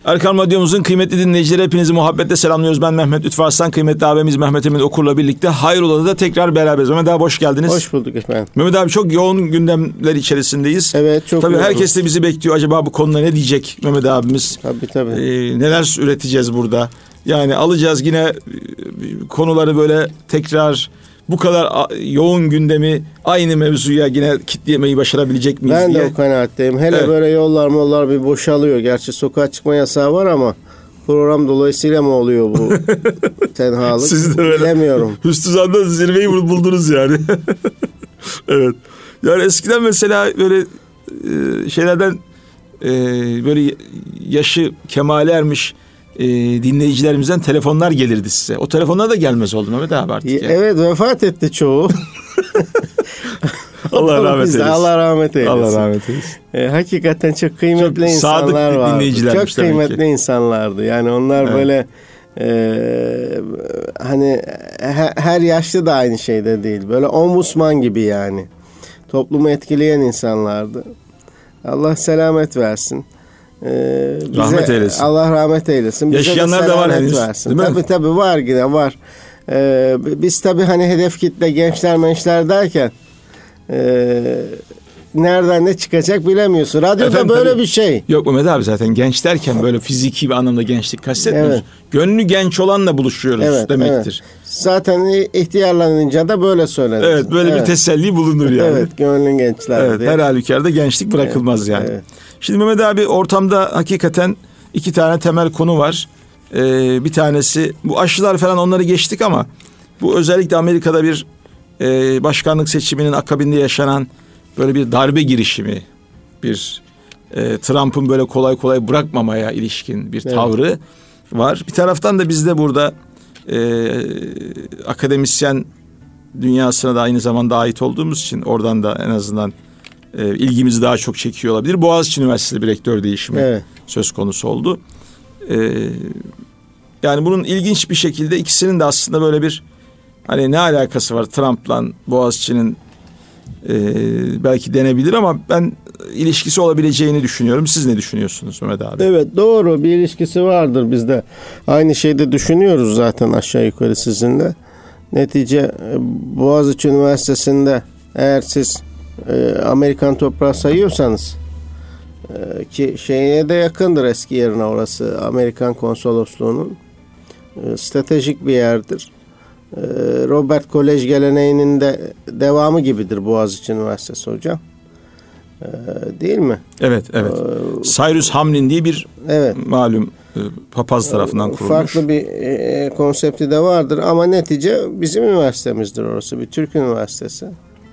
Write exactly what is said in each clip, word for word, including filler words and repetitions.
Erkam Radyomuzun kıymetli dinleyicileri, hepinizi muhabbetle selamlıyoruz. Ben Mehmet Lütfü Arslan, kıymetli abimiz Mehmet Emin Okur'la birlikte Hayrola'da da tekrar beraberiz. Mehmet abi hoş geldiniz. Hoş bulduk efendim. Mehmet abi çok yoğun gündemler içerisindeyiz. Evet, çok Tabii yoğun. herkes de bizi bekliyor. Acaba bu konuda ne diyecek Mehmet abimiz? Tabii tabii. Ee, neler üreteceğiz burada? Yani alacağız yine konuları böyle tekrar... Bu kadar yoğun gündemi aynı mevzuya yine kitlemeyi başarabilecek miyiz ben diye. Ben de o kanaatteyim. Hele evet. Böyle yollar mollar bir boşalıyor. Gerçi sokağa çıkma yasağı var ama program dolayısıyla mı oluyor bu tenhalık? Siz de böyle bilemiyorum. Hüsnü Zan'da zirveyi buldunuz yani. Evet. Yani eskiden mesela böyle şeylerden böyle yaşı kemale ermiş E, dinleyicilerimizden telefonlar gelirdi size. O telefonlar da gelmez oldu Mehmet abi artık. Yani. Evet, vefat etti çoğu. Allah rahmet eylesin. Allah rahmet eylesin. Allah rahmet eylesin. E, hakikaten çok kıymetli çok insanlar sadık vardı. Çok kıymetli ki. insanlardı. Yani onlar evet. böyle e, hani her, her yaşlı da aynı şeyde değil. Böyle ombudsman gibi yani. Toplumu etkileyen insanlardı. Allah selamet versin. Ee, bize, rahmet eylesin. Allah rahmet eylesin. Bize yaşayanlar da var henüz. Versin. Tabii tabii var yine var. Ee, biz tabii hani hedef kitle gençler mençler derken e, nereden ne çıkacak bilemiyorsun. Radyoda efendim, böyle tabii, bir şey. Yok Mehmet abi zaten genç derken böyle fiziki bir anlamda gençlik kastetmiyoruz. Evet. Gönlü genç olanla buluşuyoruz evet, demektir. Evet. Zaten ihtiyarlanınca da böyle söylenir. Evet böyle evet. bir teselli bulunur yani. Evet gönlün gençler. Evet, her halükarda gençlik bırakılmaz evet, yani. Evet. Şimdi Mehmet abi ortamda hakikaten iki tane temel konu var. Ee, bir tanesi bu aşılar falan, onları geçtik ama bu özellikle Amerika'da bir e, başkanlık seçiminin akabinde yaşanan böyle bir darbe girişimi, bir e, Trump'ın böyle kolay kolay bırakmamaya ilişkin bir tavrı evet. var. Bir taraftan da biz de burada e, akademisyen dünyasına da aynı zamanda ait olduğumuz için oradan da en azından e, ilgimizi daha çok çekiyor olabilir. Boğaziçi Üniversitesi bir rektör değişimi evet. söz konusu oldu. E, yani bunun ilginç bir şekilde ikisinin de aslında böyle bir hani ne alakası var Trump'la Boğaziçi'nin e, belki denebilir ama ben ilişkisi olabileceğini düşünüyorum. Siz ne düşünüyorsunuz Mehmet abi? Evet doğru, bir ilişkisi vardır, biz de aynı şeyde düşünüyoruz zaten aşağı yukarı sizinle. Netice Boğaziçi Üniversitesi'nde eğer siz e, Amerikan toprağı sayıyorsanız e, ki şeye de yakındır, eski yerine orası Amerikan konsolosluğunun e, stratejik bir yerdir. E, Robert Kolej geleneğinin de devamı gibidir Boğaziçi Üniversitesi hocam. E, değil mi? Evet, evet. Ee, Cyrus Hamlin diye bir evet. malum e, papaz tarafından kurulmuş. Farklı bir e, konsepti de vardır ama netice bizim üniversitemizdir orası. Bir Türk üniversitesi.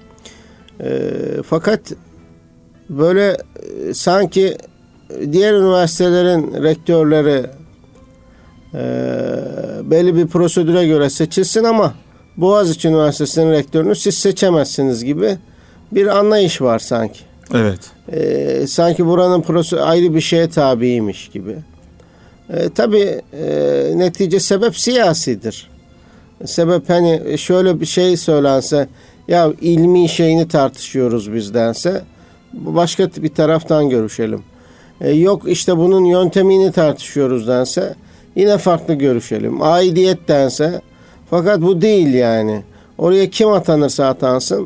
E, fakat böyle e, sanki diğer üniversitelerin rektörleri e, belli bir prosedüre göre seçilsin ama Boğaziçi Üniversitesi'nin rektörünü siz seçemezsiniz gibi bir anlayış var sanki. Evet. Ee, sanki buranın prosu ayrı bir şeye tabiymiş gibi. Ee, tabii e, netice sebep siyasidir. Sebep hani şöyle bir şey söylense, ya ilmi şeyini tartışıyoruz bizdense, başka bir taraftan görüşelim. Ee, yok işte bunun yöntemini tartışıyoruz dense, yine farklı görüşelim. Aidiyet dense, fakat bu değil yani. Oraya kim atanırsa atansın,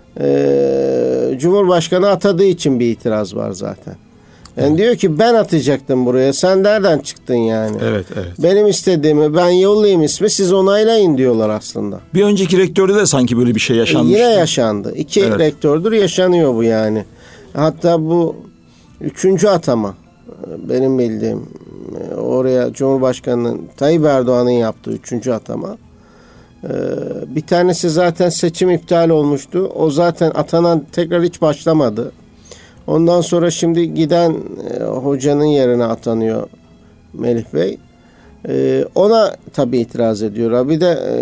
Ee, Cumhurbaşkanı atadığı için bir itiraz var zaten. Yani evet. diyor ki ben atacaktım buraya, sen nereden çıktın yani? Evet, evet. Benim istediğimi ben yollayayım ismi, siz onaylayın diyorlar aslında. Bir önceki rektörde de sanki böyle bir şey yaşanmıştı. Yine yaşandı. İki evet. rektördür yaşanıyor bu yani. Hatta bu üçüncü atama benim bildiğim, oraya Cumhurbaşkanı Tayyip Erdoğan'ın yaptığı üçüncü atama. Bir tanesi zaten seçim iptal olmuştu. O zaten atanan tekrar hiç başlamadı. Ondan sonra şimdi giden e, hocanın yerine atanıyor Melih Bey. E, ona tabii itiraz ediyor. Bir de e,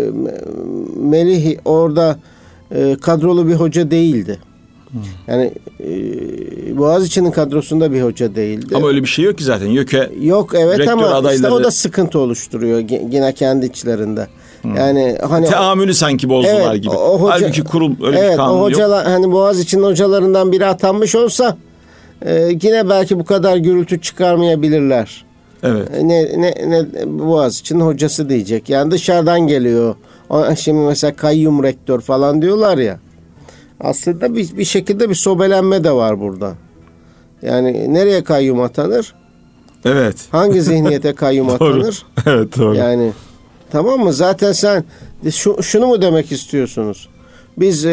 Melih orada e, kadrolu bir hoca değildi. Hmm. Yani e, Boğaziçi'nin kadrosunda bir hoca değildi. Ama öyle bir şey yok ki zaten. YÖK'e yok evet ama adayları... işte o da sıkıntı oluşturuyor yine kendi içlerinde. Yani hani teamülü sanki bozdular evet, gibi. O hoca, halbuki kurul öyle evet, bir kanun o hocalar, yok. Hani Boğaziçi'nin hocalarından biri atanmış olsa e, yine belki bu kadar gürültü çıkarmayabilirler. Evet. Ne, ne, ne Boğaziçi'nin hocası diyecek. Yani dışarıdan geliyor. Şimdi mesela kayyum rektör falan diyorlar ya. Aslında bir, bir şekilde bir sobelenme de var burada. Yani nereye kayyum atanır? Evet. Hangi zihniyete kayyum atanır? Evet, doğru. Yani tamam mı? Zaten sen şu, şunu mu demek istiyorsunuz? Biz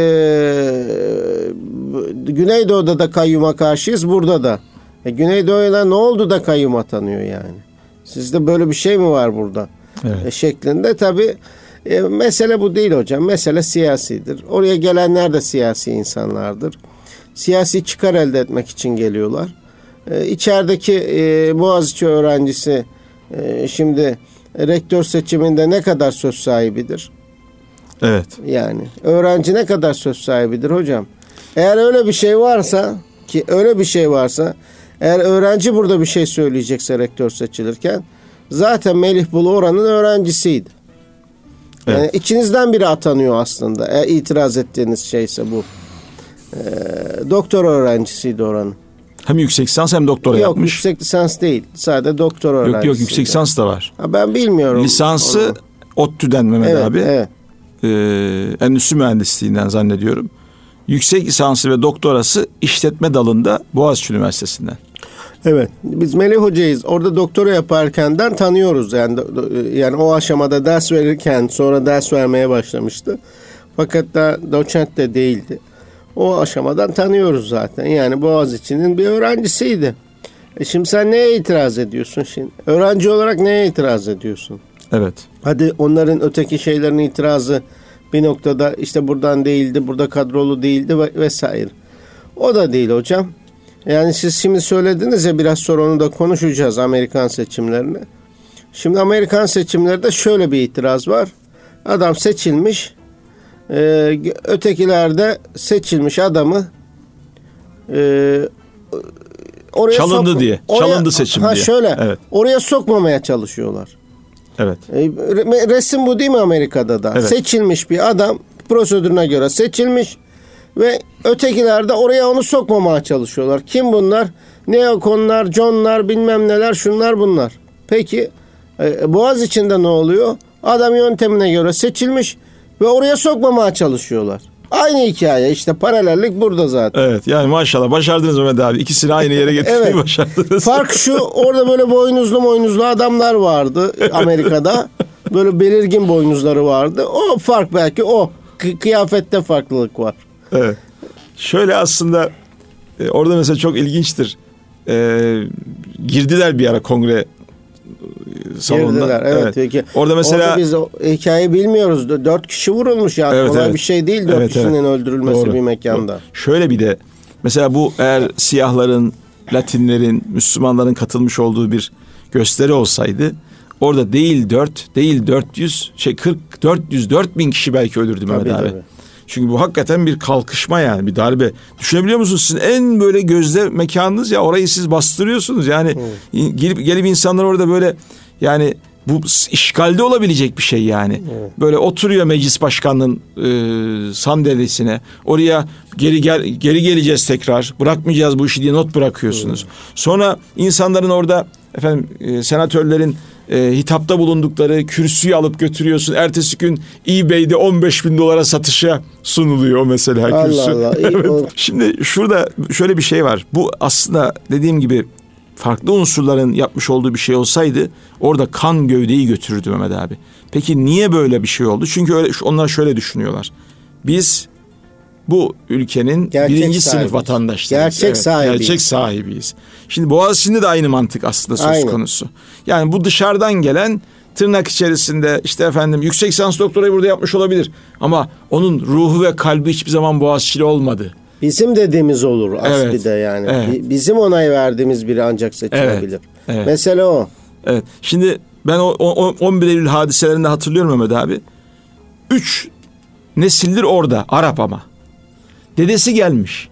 ee, Güneydoğu'da da kayyuma karşıyız, burada da. E, Güneydoğu'ya ne oldu da kayyum atanıyor yani? Sizde böyle bir şey mi var burada? Evet. E, şeklinde tabii. E, mesele bu değil hocam. Mesele siyasidir. Oraya gelenler de siyasi insanlardır. Siyasi çıkar elde etmek için geliyorlar. E, içerideki e, Boğaziçi öğrencisi e, şimdi rektör seçiminde ne kadar söz sahibidir? Evet. Yani öğrenci ne kadar söz sahibidir hocam? Eğer öyle bir şey varsa, ki öyle bir şey varsa, eğer öğrenci burada bir şey söyleyecekse rektör seçilirken, zaten Melih Bulu oranın öğrencisiydi. Yani evet. içinizden biri atanıyor aslında. Eğer itiraz ettiğiniz şeyse bu. Ee, doktor öğrencisiydi oranın. Hem yüksek lisans hem doktora yok, yapmış. Yok, yüksek lisans değil. Sadece doktor öğrencisiydi. Yok yok, yüksek lisans da var. Ha, ben bilmiyorum. Lisansı onu. ODTÜ'den Mehmet evet, abi. Evet. Ee, endüstri mühendisliğinden zannediyorum. Yüksek lisansı ve doktorası işletme dalında Boğaziçi Üniversitesi'nden. Evet. Biz Melih Hoca'yız. Orada doktora yaparkenden tanıyoruz. Yani yani o aşamada ders verirken sonra ders vermeye başlamıştı. Fakat da doçent de değildi. O aşamadan tanıyoruz zaten. Yani Boğaziçi'nin bir öğrencisiydi. E şimdi sen neye itiraz ediyorsun şimdi? Öğrenci olarak neye itiraz ediyorsun? Evet. Hadi onların öteki şeylerin itirazı bir noktada işte buradan değildi, burada kadrolu değildi vesaire. O da değil hocam. Yani siz şimdi söylediniz ya, biraz sonra onu da konuşacağız, Amerikan seçimlerini. Şimdi Amerikan seçimlerinde şöyle bir itiraz var. Adam seçilmiş, e, ötekilerde seçilmiş adamı e, oraya çalındı sokma, diye. Oraya, çalındı seçim ha diye. Şöyle, evet. Oraya sokmamaya çalışıyorlar. Evet. E, resim bu değil mi Amerika'da da? Evet. Seçilmiş bir adam, prosedürüne göre seçilmiş ve ötekiler de oraya onu sokmamaya çalışıyorlar. Kim bunlar? Neokonlar, John'lar, bilmem neler, şunlar bunlar. Peki e, Boğaziçi'nde ne oluyor? Adam yöntemine göre seçilmiş ve oraya sokmamaya çalışıyorlar. Aynı hikaye işte, paralellik burada zaten. Evet, yani maşallah başardınız Mehmet abi. İkisini aynı yere getirmeyi evet. başardınız. Fark şu, orada böyle boynuzlu boynuzlu adamlar vardı Amerika'da. Böyle belirgin boynuzları vardı. O fark, belki o. K- kıyafette farklılık var. Evet. Şöyle aslında e, orada mesela çok ilginçtir. E, girdiler bir ara kongre salonuna. Girdiler, evet. evet. Peki. Orada mesela orada biz o hikayeyi bilmiyoruz. Dört kişi vurulmuş ya. Evet, Kolay evet. bir şey değil dört evet, kişinin evet. öldürülmesi Doğru. bir mekanda. Doğru. Şöyle bir de mesela bu eğer siyahların, Latinlerin, Müslümanların katılmış olduğu bir gösteri olsaydı, orada değil dört, değil dört yüz, şey kırk, dört yüz, dört bin kişi belki ölürdü Mehmet abi. Tabii. Çünkü bu hakikaten bir kalkışma, yani bir darbe. Düşünebiliyor musunuz? Sizin en böyle gözde mekanınız ya, orayı siz bastırıyorsunuz. Yani evet. gelip gelip insanlar orada böyle, yani bu işgalde olabilecek bir şey yani. Evet. Böyle oturuyor meclis başkanının e, sandalyesine. Oraya geri gel geri geleceğiz tekrar. Bırakmayacağız bu işi diye not bırakıyorsunuz. Evet. Sonra insanların orada efendim e, senatörlerin e, hitapta bulundukları kürsüyü alıp götürüyorsun. Ertesi gün eBay'de on beş bin dolara satışa sunuluyor o mesela Allah kürsü. Allah. Evet. Şimdi şurada şöyle bir şey var. Bu aslında dediğim gibi farklı unsurların yapmış olduğu bir şey olsaydı orada kan gövdeyi götürürdü Mehmet abi. Peki niye böyle bir şey oldu? Çünkü öyle, onlar şöyle düşünüyorlar. Biz bu ülkenin gerçek birinci sahibiz. Sınıf vatandaşlarıyız. Gerçek evet, sahibiyiz. Gerçek sahibiyiz. Şimdi Boğaziçi'nde de aynı mantık aslında söz aynı. konusu. Yani bu dışarıdan gelen, tırnak içerisinde işte efendim yüksek lisans doktorayı burada yapmış olabilir. Ama onun ruhu ve kalbi hiçbir zaman Boğaziçi'li olmadı. Bizim dediğimiz olur evet, aslında yani. Evet. Bizim onay verdiğimiz biri ancak seçilebilir. Evet, evet. Mesele o. Evet. Şimdi ben o, o on bir Eylül hadiselerinde hatırlıyorum Mehmet abi. Üç nesildir orada, Arap ama. Dedesi gelmiş.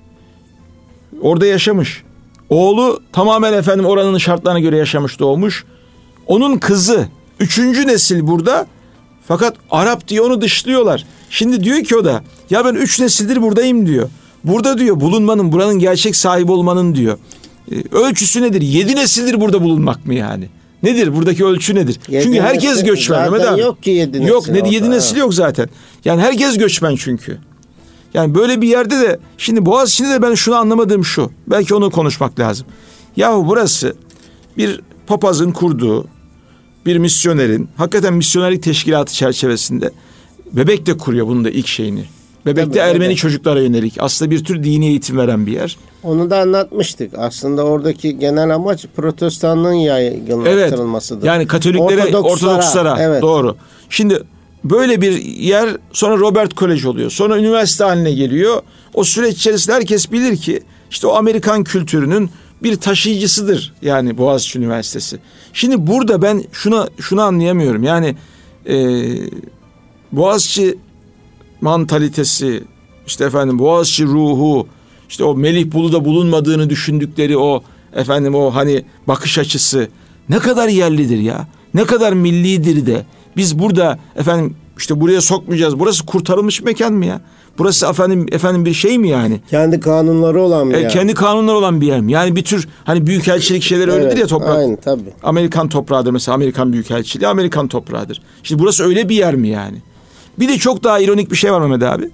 Orada yaşamış. Oğlu tamamen efendim oranın şartlarına göre yaşamış, doğmuş. Onun kızı üçüncü nesil burada. Fakat Arap diye onu dışlıyorlar. Şimdi diyor ki o da, ya ben üç nesildir buradayım diyor. Burada diyor bulunmanın, buranın gerçek sahibi olmanın diyor. Ölçüsü nedir? Yedi nesildir burada bulunmak mı yani? Nedir? Buradaki ölçü nedir? Yedi çünkü herkes nesil, göçmen Mehmet abi. Yok ki yedi nesil. Yok ne yedi nesil yok zaten. Yani herkes göçmen çünkü. Yani böyle bir yerde de şimdi Boğaziçi'nde de ben şunu anlamadığım şu. Belki onu konuşmak lazım. Yahu burası bir papazın kurduğu, bir misyonerin, hakikaten misyonerlik teşkilatı çerçevesinde Bebek de kuruyor bunun da ilk şeyini. Bebek'te Ermeni evet. çocuklara yönelik aslında bir tür dini eğitim veren bir yer. Onu da anlatmıştık. Aslında oradaki genel amaç protestanlığın yaygınlaştırılmasıdır. Evet. Yani Katoliklere, Ortodokslara, Ortodokslara evet. doğru. Şimdi böyle bir yer sonra Robert College oluyor. Sonra üniversite haline geliyor. O süreç içerisinde herkes bilir ki işte o Amerikan kültürünün bir taşıyıcısıdır yani Boğaziçi Üniversitesi. Şimdi burada ben şuna şunu anlayamıyorum. Yani e, Boğaziçi mantalitesi, işte efendim Boğaziçi ruhu, işte o Melih Bulu'da bulunmadığını düşündükleri o efendim o hani bakış açısı ne kadar yerlidir ya. Ne kadar millidir de biz burada efendim işte buraya sokmayacağız. Burası kurtarılmış mekan mı ya? Burası efendim efendim bir şey mi yani? Kendi kanunları olan bir e, yer. Kendi kanunları olan bir yer mi? Yani bir tür hani büyükelçilik şeyleri öyledir evet, ya toprak. Aynen tabii. Amerikan toprağıdır mesela, Amerikan büyükelçiliği Amerikan toprağıdır. Şimdi burası öyle bir yer mi yani? Bir de çok daha ironik bir şey var Mehmet abi.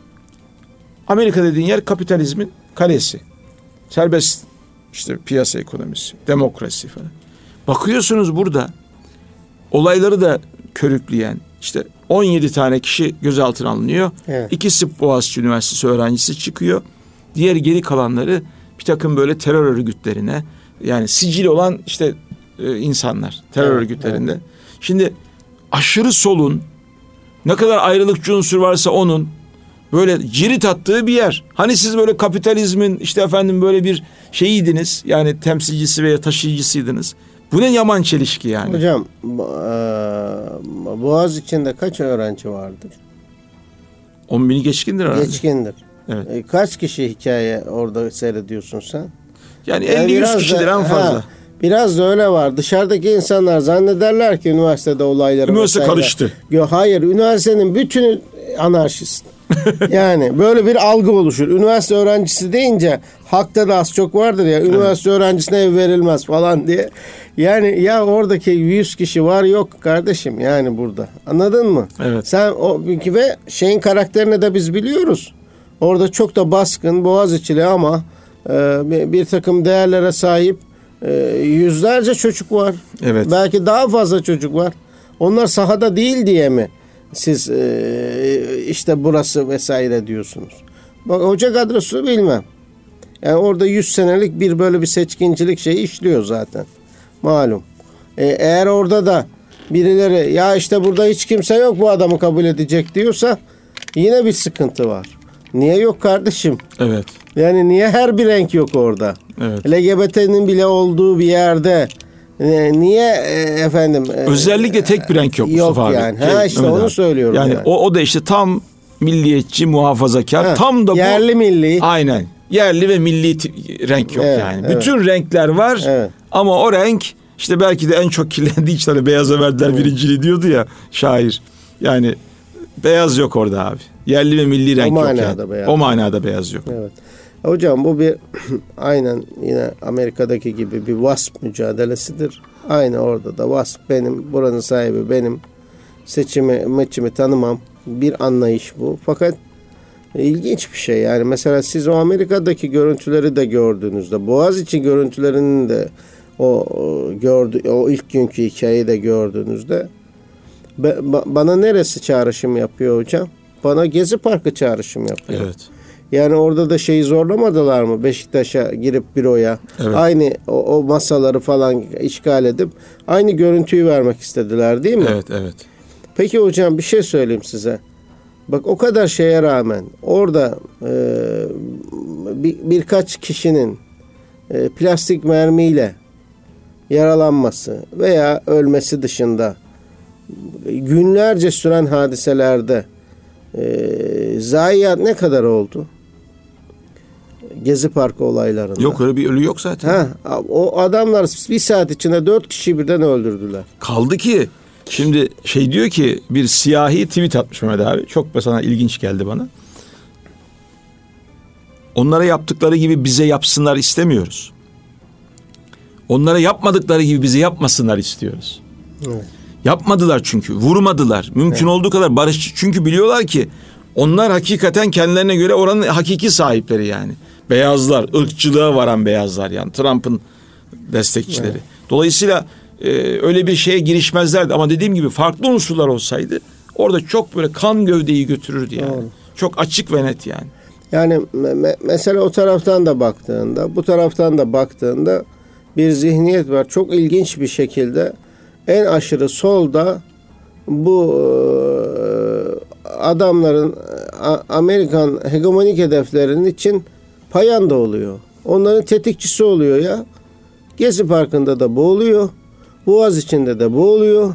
Amerika dediğin yer kapitalizmin kalesi. Serbest işte piyasa ekonomisi, demokrasi falan. Bakıyorsunuz burada olayları da körükleyen işte on yedi tane kişi gözaltına alınıyor. Evet. İkisi Boğaziçi Üniversitesi öğrencisi çıkıyor. Diğer geri kalanları bir takım böyle terör örgütlerine yani sicili olan işte e, insanlar terör evet, örgütlerinde. Evet. Şimdi aşırı solun ne kadar ayrılıkçı unsur varsa onun böyle cirit attığı bir yer. Hani siz böyle kapitalizmin işte efendim böyle bir şeyiydiniz. Yani temsilcisi veya taşıyıcısıydınız. Bu ne yaman çelişki yani. Hocam Boğaziçi'nde kaç öğrenci vardır? On bini geçkindir herhalde. Geçkindir. Evet. E, kaç kişi hikaye orada seyrediyorsun sen? Yani elli yüz kişidir en fazla. Ha, biraz da öyle var. Dışarıdaki insanlar zannederler ki üniversitede olayları üniversite vesaire. Karıştı. Hayır, üniversitenin bütünü anarşist. Yani böyle bir algı oluşur. Üniversite öğrencisi deyince hakta da az çok vardır ya. Üniversite evet. öğrencisine ev verilmez falan diye. Yani ya oradaki yüz kişi var yok kardeşim yani burada. Anladın mı? Evet. Sen o ve şeyin karakterini de biz biliyoruz. Orada çok da baskın Boğaziçi'li ama e, bir, bir takım değerlere sahip e, yüzlerce çocuk var. Evet. Belki daha fazla çocuk var. Onlar sahada değil diye mi siz e, işte burası vesaire diyorsunuz? Bak hoca kadrosunu bilmem. Yani orada yüz senelik bir böyle bir seçkincilik şeyi işliyor zaten. Malum. E, eğer orada da birileri ya işte burada hiç kimse yok bu adamı kabul edecek diyorsa yine bir sıkıntı var. Niye yok kardeşim? Evet. Yani niye her bir renk yok orada? Evet. L G B T'nin bile olduğu bir yerde niye e, efendim? E, Özellikle tek bir renk yok. Yok abi. yani. Ha işte Öyle onu abi. söylüyorum. Yani, yani o o da işte tam milliyetçi, muhafazakar. Ha, tam da bu. Yerli milli. Aynen. Yerli ve milli t- renk yok evet, yani. Evet. Bütün renkler var. Evet. Ama o renk işte belki de en çok kirlendiği için hani beyaza verdiler evet. birinciliği diyordu ya şair. Yani beyaz yok orada abi. Yerli ve milli renk yok yani. Beyaz. O manada beyaz yok. Evet. Hocam bu bir aynen yine Amerika'daki gibi bir WASP mücadelesidir. Aynı orada da WASP benim, buranın sahibi benim. Seçimi, meçimi tanımam. Bir anlayış bu. Fakat ilginç bir şey. Yani mesela siz o Amerika'daki görüntüleri de gördüğünüzde, Boğaziçi görüntülerinin de o, o gördü o ilk günkü hikayeyi de gördüğünüzde be, ba, bana neresi çağrışım yapıyor hocam? Bana Gezi Parkı çağrışım yapıyor. Evet. Yani orada da şeyi zorlamadılar mı? Beşiktaş'a girip büroya evet. aynı o, o masaları falan işgal edip aynı görüntüyü vermek istediler değil mi? Evet, evet. Peki hocam bir şey söyleyeyim size. Bak o kadar şeye rağmen orada e, bir, birkaç kişinin e, plastik mermiyle yaralanması veya ölmesi dışında günlerce süren hadiselerde e, zayiat ne kadar oldu? Gezi Parkı olaylarında. Yok öyle bir ölü yok zaten. Ha, o adamlar bir saat içinde dört kişiyi birden öldürdüler. Kaldı ki şimdi şey diyor ki bir siyahi tweet atmış Mehmet abi. Çok sana ilginç geldi bana. Onlara yaptıkları gibi bize yapsınlar istemiyoruz. Onlara yapmadıkları gibi bize yapmasınlar istiyoruz. Evet. Yapmadılar çünkü. Vurmadılar. Mümkün evet. olduğu kadar barışçı. Çünkü biliyorlar ki onlar hakikaten kendilerine göre oranın hakiki sahipleri yani. Beyazlar, ırkçılığa varan beyazlar yani. Trump'ın destekçileri. Evet. Dolayısıyla e, öyle bir şeye girişmezlerdi. Ama dediğim gibi farklı unsurlar olsaydı orada çok böyle kan gövdeyi götürürdü yani. Doğru. Çok açık ve net yani. Yani me- mesela o taraftan da baktığında, bu taraftan da baktığında bir zihniyet var. Çok ilginç bir şekilde en aşırı solda bu adamların Amerikan hegemonik hedeflerinin için payanda oluyor. Onların tetikçisi oluyor ya. Gezi Parkı'nda da bu oluyor. Boğaziçi'nde de bu oluyor.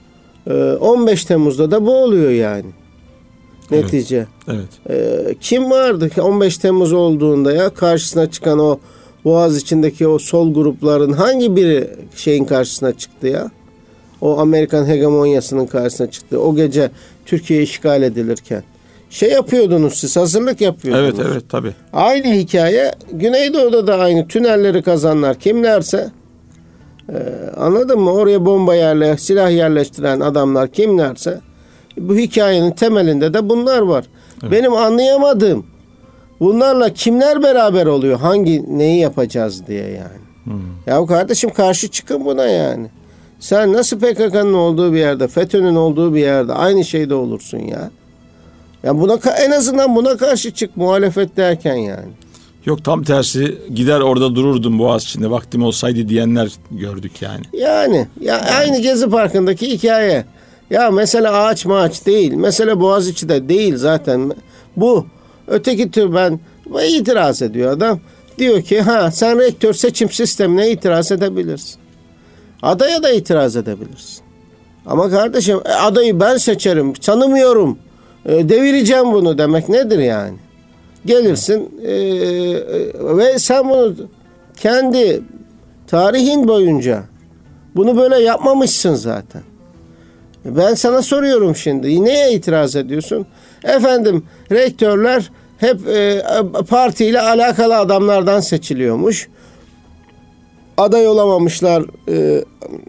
on beş Temmuz'da da bu oluyor yani. Netice. Evet. evet. Ee, kim vardı ki on beş Temmuz olduğunda ya karşısına çıkan o Boğaziçi'ndeki o sol grupların hangi biri şeyin karşısına çıktı ya? O Amerikan hegemonyasının karşısına çıktı. O gece Türkiye işgal edilirken. Şey yapıyordunuz siz, hazırlık yapıyordunuz. Evet evet tabii. Aynı hikaye Güneydoğu'da da aynı. Tünelleri kazanlar kimlerse, e, anladın mı? Oraya bomba yerle, silah yerleştiren adamlar kimlerse, bu hikayenin temelinde de bunlar var. Evet. Benim anlayamadığım, bunlarla kimler beraber oluyor? Hangi neyi yapacağız diye yani. Hmm. Ya kardeşim karşı çıkın buna yani. Sen nasıl P K K'nın olduğu bir yerde, FETÖ'nün olduğu bir yerde aynı şeyde olursun ya. Ya buna en azından buna karşı çık muhalefet derken yani. Yok tam tersi gider orada dururdum Boğaziçi'nde vaktim olsaydı diyenler gördük yani. Yani ya aynı Gezi Parkı'ndaki hikaye. Ya mesele ağaç mağaç değil. Mesele Boğaziçi'de değil zaten. Bu öteki tür ben itiraz ediyor adam. Diyor ki ha sen rektör seçim sistemine itiraz edebilirsin. Adaya da itiraz edebilirsin. Ama kardeşim adayı ben seçerim, tanımıyorum, e, devireceğim bunu demek nedir yani? Gelirsin e, e, ve sen bunu kendi tarihin boyunca bunu böyle yapmamışsın zaten. Ben sana soruyorum şimdi, neye itiraz ediyorsun? Efendim rektörler hep e, partiyle alakalı adamlardan seçiliyormuş. Aday olamamışlar, e,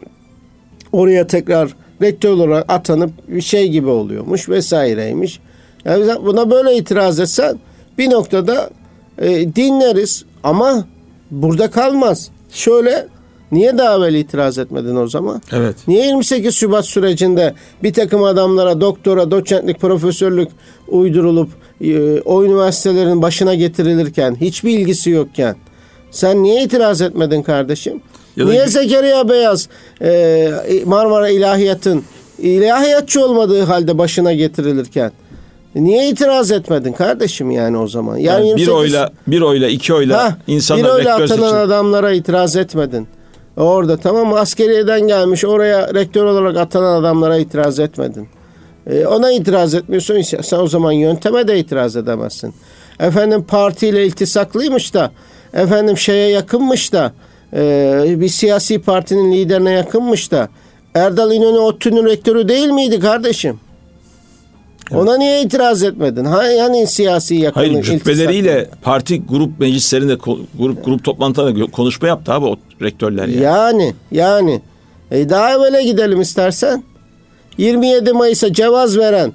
oraya tekrar rektör olarak atanıp bir şey gibi oluyormuş vesaireymiş. Yani buna böyle itiraz etsen bir noktada e, dinleriz ama burada kalmaz. Şöyle, niye daha evvel itiraz etmedin o zaman? Evet. Niye yirmi sekiz Şubat sürecinde bir takım adamlara doktora, doçentlik, profesörlük uydurulup e, o üniversitelerin başına getirilirken, hiçbir ilgisi yokken sen niye itiraz etmedin kardeşim? Ya niye da... Zekeriya Beyaz e, Marmara İlahiyat'ın ilahiyatçı olmadığı halde başına getirilirken niye itiraz etmedin kardeşim yani o zaman? Yani, yani bir oyla, bir oyla, iki oyla ha, insanlar bir oyla atanan için... adamlara itiraz etmedin. Orada tamam mı? Askeriyeden gelmiş oraya rektör olarak atanan adamlara itiraz etmedin. E, ona itiraz etmiyorsun. Sen o zaman yönteme de itiraz edemezsin. Efendim partiyle iltisaklıymış da, efendim şeye yakınmış da, e, bir siyasi partinin liderine yakınmış da, Erdal İnönü ODTÜ'nün rektörü değil miydi kardeşim? Evet. Ona niye itiraz etmedin? Ha, yani siyasi yakınlık. Hayır, cübbeleriyle parti grup meclislerinde grup grup toplantılarında konuşma yaptı abi o rektörler yani. Yani yani e daha evvela gidelim istersen. yirmi yedi Mayıs'a cevaz veren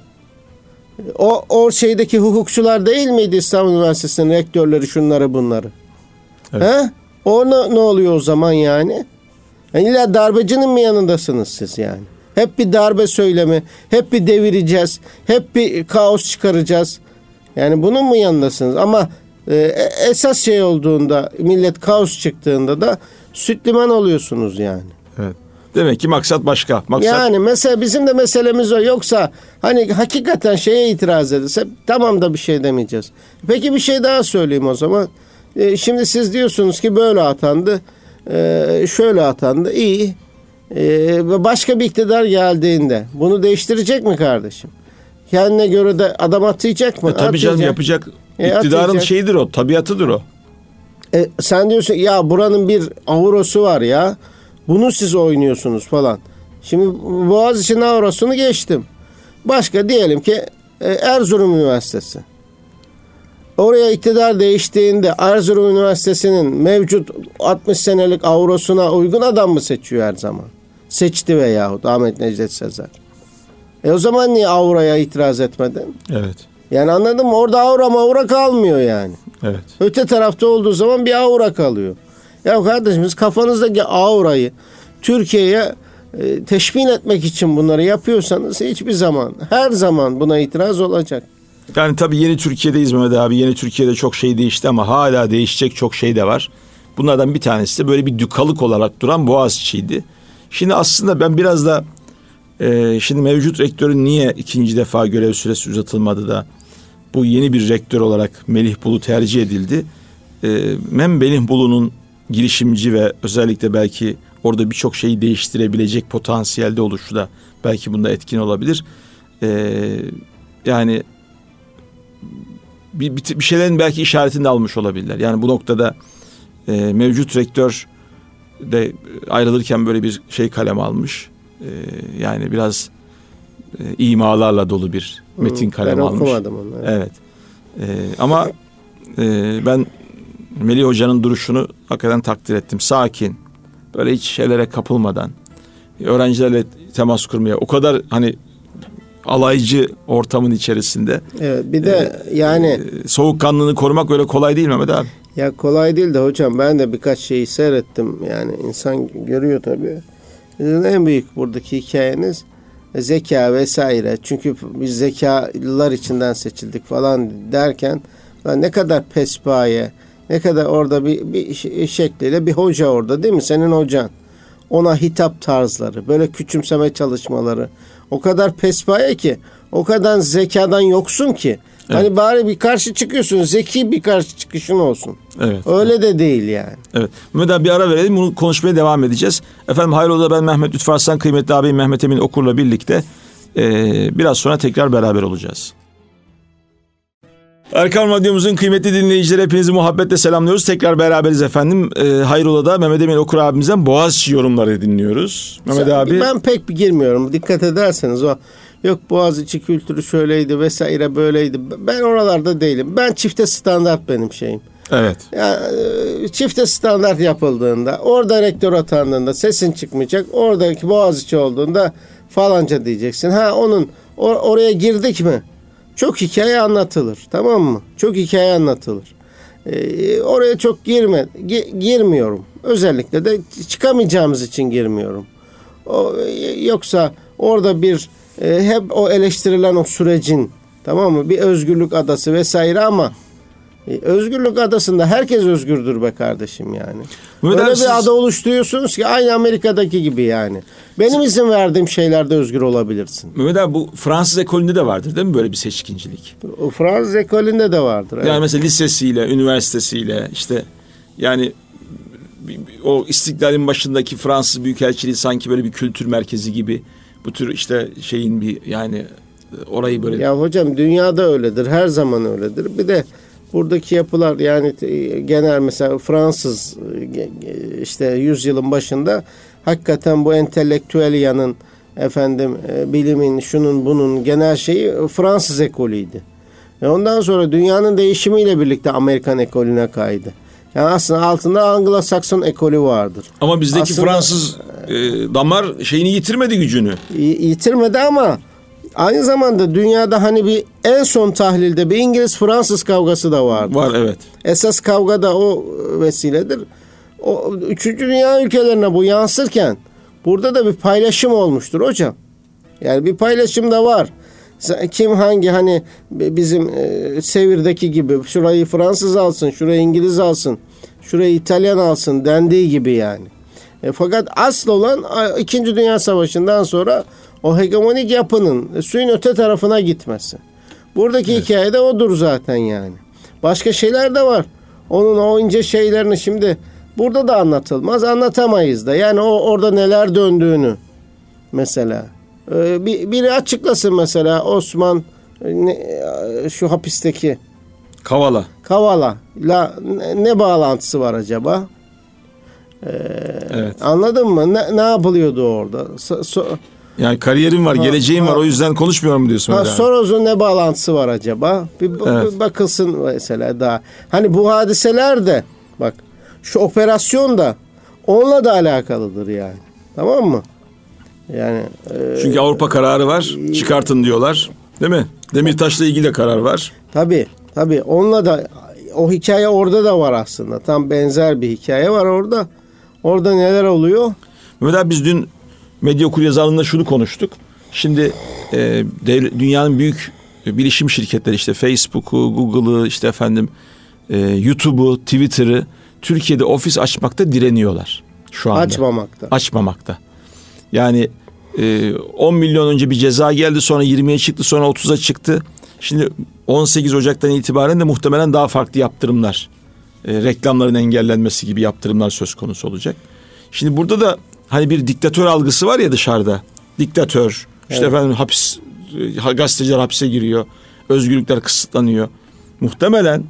o o şeydeki hukukçular değil miydi İstanbul Üniversitesi'nin rektörleri, şunları bunları? Evet. He? O ne, ne oluyor o zaman yani? Yani illa darbecinin mi yanındasınız siz yani? Hep bir darbe söylemi, hep bir devireceğiz, hep bir kaos çıkaracağız. Yani bunun mu yanındasınız? Ama e, esas şey olduğunda, millet kaos çıktığında da süt liman oluyorsunuz yani. Evet. Demek ki maksat başka. Maksat... Yani mesela bizim de meselemiz o. Yoksa hani hakikaten şeye itiraz edilse tamam da bir şey demeyeceğiz. Peki bir şey daha söyleyeyim o zaman. E, şimdi siz diyorsunuz ki böyle atandı, e, şöyle atandı. İyi. Ee, başka bir iktidar geldiğinde bunu değiştirecek mi kardeşim? Kendine göre de adam atayacak mı? E, tabii canım yapacak. E, İktidarın atayacak. Şeyidir o, tabiatıdır o. E, sen diyorsun ya buranın bir avrosu var ya. Bunu siz oynuyorsunuz falan. Şimdi Boğaziçi'nin avrosunu geçtim. Başka diyelim ki e, Erzurum Üniversitesi. oraya iktidar değiştiğinde Erzurum Üniversitesi'nin mevcut altmış senelik aurosuna uygun adam mı seçiyor her zaman? Seçti veyahut Ahmet Necdet Sezer. E o zaman niye auraya itiraz etmedin? Evet. Yani anladın mı? Orada aura maura kalmıyor yani. Evet. Öte tarafta olduğu zaman bir aura kalıyor. Ya kardeşimiz, kafanızdaki aurayı Türkiye'ye e, teşmin etmek için bunları yapıyorsanız hiçbir zaman, her zaman buna itiraz olacak. Yani tabii yeni Türkiye'deyiz Mehmet abi. Yeni Türkiye'de çok şey değişti ama hala değişecek çok şey de var. Bunlardan bir tanesi de böyle bir dükalık olarak duran Boğaziçi'ydi. Şimdi aslında ben biraz da e, şimdi mevcut rektörün niye ikinci defa görev süresi uzatılmadı da bu yeni bir rektör olarak Melih Bulu tercih edildi. E, hem Melih Bulu'nun girişimci ve özellikle belki orada birçok şeyi değiştirebilecek potansiyelde oluşu da belki bunda etkin olabilir. E, yani bir, bir şeylerin belki işaretini de almış olabilirler. Yani bu noktada e, mevcut rektör de ayrılırken böyle bir şey kalem almış. E, yani biraz e, imalarla dolu bir metin kalem ben almış. Ben okumadım onu. Evet. evet. E, ama e, ben Melih Hoca'nın duruşunu hakikaten takdir ettim. Sakin, böyle hiç şeylere kapılmadan, öğrencilerle temas kurmaya, o kadar hani alaycı ortamın içerisinde. Evet, bir de e, yani e, soğukkanlılığını korumak öyle kolay değil Mehmet abi. Ya kolay değil de hocam, ben de birkaç şeyi seyrettim. Yani insan görüyor tabii. Sizin en büyük buradaki hikayeniz zeka vesaire. Çünkü biz zekalılar içinden seçildik falan derken ne kadar pespaye, ne kadar orada bir, bir şekliyle bir hoca orada değil mi? Senin hocan. Ona hitap tarzları, böyle küçümseme çalışmaları o kadar pespaye ki, o kadar zekadan yoksun ki. Evet. Hani bari bir karşı çıkıyorsun, zeki bir karşı çıkışın olsun. Evet. Öyle de değil yani. Evet. Mehmet abi bir ara verelim, bunu konuşmaya devam edeceğiz. Efendim hayrola, ben Mehmet Lütfü Arslan, kıymetli abim Mehmet Emin Okur'la birlikte ee, biraz sonra tekrar beraber olacağız. Erkam Radyomuzun kıymetli dinleyicileri, hepinizi muhabbetle selamlıyoruz. Tekrar beraberiz efendim. E, Hayrola'da Mehmet Emin Okur abimizden Boğaziçi yorumları dinliyoruz. Mehmet Sen, abi. Ben pek girmiyorum. Dikkat ederseniz o yok Boğaziçi kültürü şöyleydi vesaire böyleydi. Ben oralarda değilim. Ben çifte standart benim şeyim. Evet. Yani, çifte standart yapıldığında, orada rektör atandığında sesin çıkmayacak. Oradaki Boğaziçi olduğunda falanca diyeceksin. Ha onun or- oraya girdik mi? Çok hikaye anlatılır, tamam mı? Çok hikaye anlatılır. Ee, oraya çok girme, gi- girmiyorum. Özellikle de çıkamayacağımız için girmiyorum. O, yoksa orada bir e, hep o eleştirilen o sürecin, tamam mı? Bir özgürlük adası vesaire ama e, özgürlük adasında herkes özgürdür be kardeşim yani. Böyle bir siz... ada oluşturuyorsunuz ki aynı Amerika'daki gibi yani. Benim izin verdiğim şeylerde özgür olabilirsin. Mehmet abi, bu Fransız ekolünde de vardır değil mi böyle bir seçkincilik? O Fransız ekolünde de vardır. Yani evet. Mesela lisesiyle, üniversitesiyle işte yani o İstiklal'in başındaki Fransız Büyükelçiliği sanki böyle bir kültür merkezi gibi, bu tür işte şeyin bir yani orayı böyle... Ya hocam dünyada öyledir, her zaman öyledir. Bir de buradaki yapılar yani genel mesela Fransız işte yüzyılın başında hakikaten bu entelektüel yanın efendim bilimin şunun bunun genel şeyi Fransız ekolüydü. Ve ondan sonra dünyanın değişimiyle birlikte Amerikan ekolüne kaydı. Yani aslında altında Anglo-Sakson ekolü vardır. Ama bizdeki aslında, Fransız e, damar şeyini yitirmedi, gücünü. Yitirmedi ama aynı zamanda dünyada hani bir en son tahlilde bir İngiliz-Fransız kavgası da vardı. Var, evet. Esas kavga da o vesiledir. O üçüncü dünya ülkelerine bu yansırken burada da bir paylaşım olmuştur hocam. Yani bir paylaşım da var. Kim hangi hani bizim e, Sevir'deki gibi şurayı Fransız alsın, şurayı İngiliz alsın, şurayı İtalyan alsın dendiği gibi yani. E, fakat asıl olan İkinci Dünya Savaşı'ndan sonra o hegemonik yapının suyun öte tarafına gitmesi. Buradaki evet. Hikaye de odur zaten yani. Başka şeyler de var. Onun o ince şeylerini şimdi burada da anlatılmaz, anlatamayız da. Yani o orada neler döndüğünü mesela. Ee, bir, biri açıklasın mesela Osman ne, şu hapisteki Kavala. Kavala la ne, ne bağlantısı var acaba? Ee, evet. Anladın mı? Ne, ne yapılıyordu orada? So, so, Yani kariyerim var, ha, geleceğim ha. var, o yüzden konuşmuyorum diyorsun. Ha, Soros'un ne bağlantısı var acaba? Bir, evet. bir bakılsın mesela daha. Hani bu hadiseler de bak şu operasyon da onunla da alakalıdır yani. Tamam mı? Yani e, çünkü Avrupa kararı var. E, çıkartın diyorlar. Değil mi? Demirtaş'la ilgili de karar var. Tabii. Tabii. Onunla da o hikaye orada da var aslında. Tam benzer bir hikaye var orada. Orada neler oluyor? Mehmet abi, biz dün medya okuryazarlığında şunu konuştuk. Şimdi e, devlet, dünyanın büyük bilişim şirketleri, işte Facebook'u, Google'ı, işte efendim e, YouTube'u, Twitter'ı Türkiye'de ofis açmakta direniyorlar şu anda. Açmamakta. Açmamakta. Yani e, on milyon önce bir ceza geldi, sonra yirmiye çıktı, sonra otuza çıktı. Şimdi on sekiz Ocak'tan itibaren de muhtemelen daha farklı yaptırımlar, e, reklamların engellenmesi gibi yaptırımlar söz konusu olacak. Şimdi burada da hani bir diktatör algısı var ya dışarıda. Diktatör, işte evet. efendim hapis, gazeteciler hapse giriyor, özgürlükler kısıtlanıyor. Muhtemelen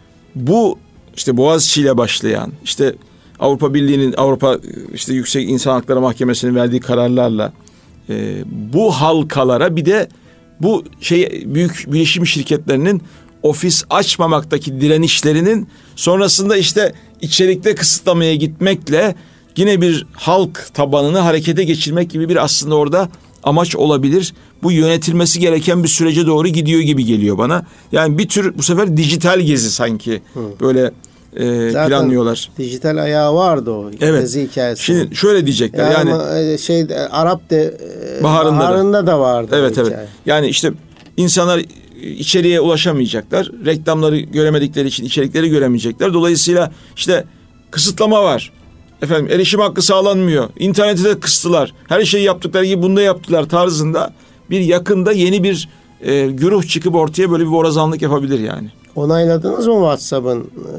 bu işte Boğaziçi ile başlayan, işte Avrupa Birliği'nin, Avrupa işte Yüksek İnsan Hakları Mahkemesi'nin verdiği kararlarla e, bu halkalara bir de bu şey büyük bilişim şirketlerinin ofis açmamaktaki direnişlerinin sonrasında işte içerikte kısıtlamaya gitmekle yine bir halk tabanını harekete geçirmek gibi bir aslında orada amaç olabilir. Bu yönetilmesi gereken bir sürece doğru gidiyor gibi geliyor bana. Yani bir tür bu sefer dijital gezi sanki Hı. böyle e, planlıyorlar. Dijital ayağı vardı o evet. gezi hikayesi. Şimdi şöyle diyecekler. Yani, yani şey Arap de baharında, baharında da vardı. Evet evet. Hikaye. Yani işte insanlar içeriye ulaşamayacaklar. Reklamları göremedikleri için içerikleri göremeyecekler. Dolayısıyla işte kısıtlama var. Efendim erişim hakkı sağlanmıyor. İnterneti de kıstılar. Her şeyi yaptıkları gibi bunu da yaptılar tarzında bir yakında yeni bir e, güruh çıkıp ortaya böyle bir borazanlık yapabilir yani. Onayladınız mı WhatsApp'ın